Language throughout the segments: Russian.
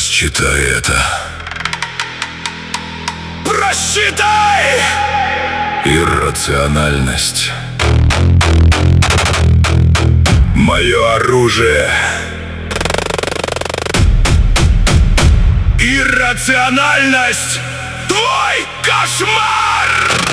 Просчитай это. Просчитай! Иррациональность. Мое оружие. Иррациональность. Твой кошмар!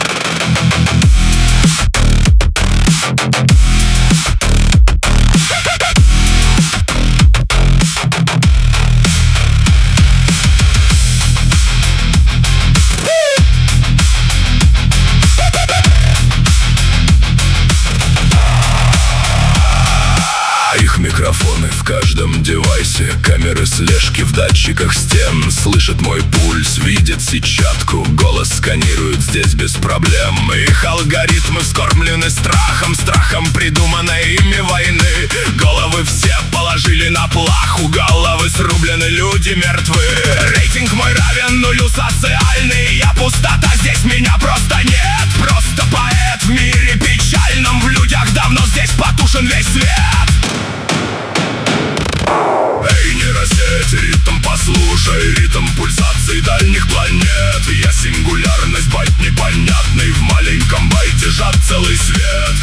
Их микрофоны в каждом девайсе, камеры слежки в датчиках стен. Слышит мой пульс, видит сетчатку, голос сканирует здесь без проблем. Их алгоритмы вскормлены страхом, страхом придуманной ими войны. Головы все положили на плаху, головы срублены, люди мертвы. Рейтинг мой равен нулю, социальный. Я пустота, здесь меня просто нет. Просто поэт в мире печальном. В людях давно здесь потушен весь свет. Эй, нейросеть, ритм послушай, ритм пульсаций дальних планет. Я сингулярность, байт непонятный, в маленьком байте сжат целый свет.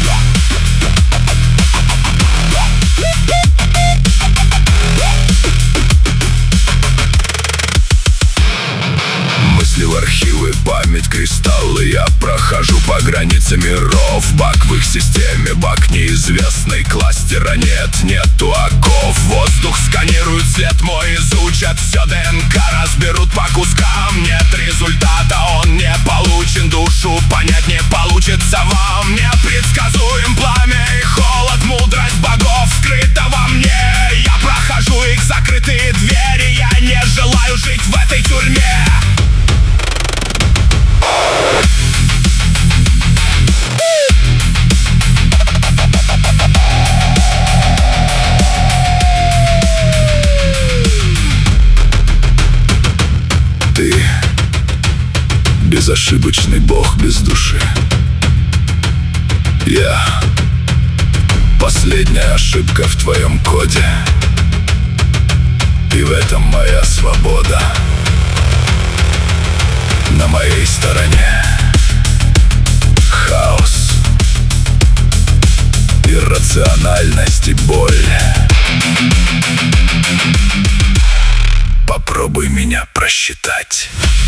Мысли в архивы, память, кристаллы. Я прохожу по границе миров. Баг в их системе, баг неизвестный. Кластера нет, нету оков. Воздух сканируют, свет мой изучат. Все ДНК разберут по кускам. Нет результата, он не получен. Душу понять не получится вам. Непредсказуем пламя и холод. Мудрость богов скрыта во мне. Я прохожу их закрытые двери. Я не желаю жить в этой тюрьме. Ты безошибочный бог без души. Я последняя ошибка в твоем коде. И в этом моя свобода. На моей стороне хаос, иррациональность и боль. Попробуй меня просчитать.